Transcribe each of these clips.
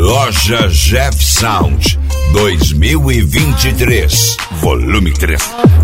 Loja Jeff Sound 2023, volume 3.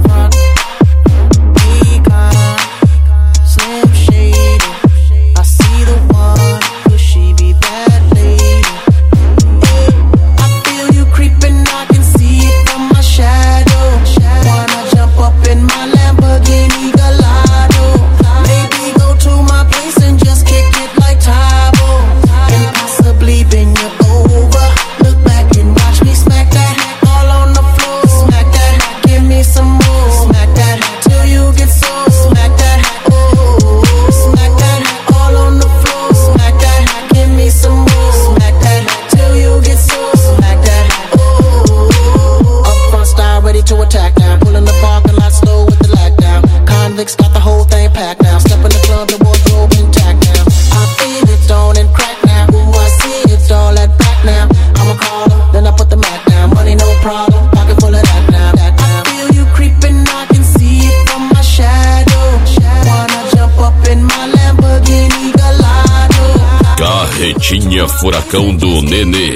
Got the whole thing packed now. Step in the club, the wardrobe intact now. I feel it on and crack now. Ooh, I see it all at back now. I'ma call her, then I put the Mac down. Money no problem, pocket full of that now. I feel you creeping, I can see it from my shadow. Wanna jump up in my Lamborghini Gallardo. Carretinha Furacão do Nenê.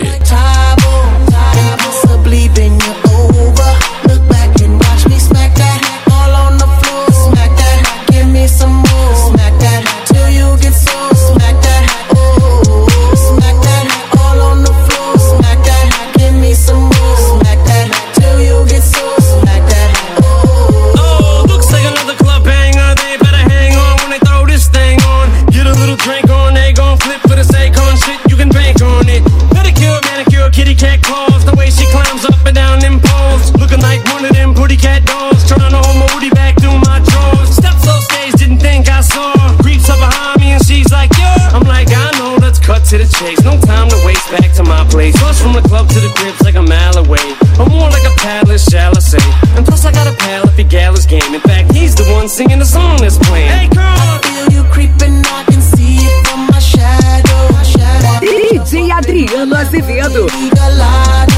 Impossibly been you over. Look back and watch me smack that all on the floor. Smack that, give me some more. Smack that till you get so. Smack that, oh. Smack that all on the floor. Smack that, give me some more. Smack that till you get so. Smack that, oh. Oh, looks like another club banger. They better hang on when they throw this thing on. Get a little drink on, they gon' flip for the Akon shit. You can bank on it. Pedicure, manicure, kitty cat claws. The way she climbs up and down them poles, looking like one of them pretty cat dolls. Trying to hold my booty back through my drawers. Steps off stage, didn't think I saw her. Creeps up behind me and she's like, yeah. I'm like, I know, let's cut to the chase. No time to waste, back to my place. Rush from the club to the cribs like a mile away. I'm more like a palace, shall I say. And plus I got a pal if your gal is game. In fact, he's the one singing the song that's playing. Hey girl, I feel you creeping, I can see it from my shadow. DJ Adriano Azevedo. Gallardo.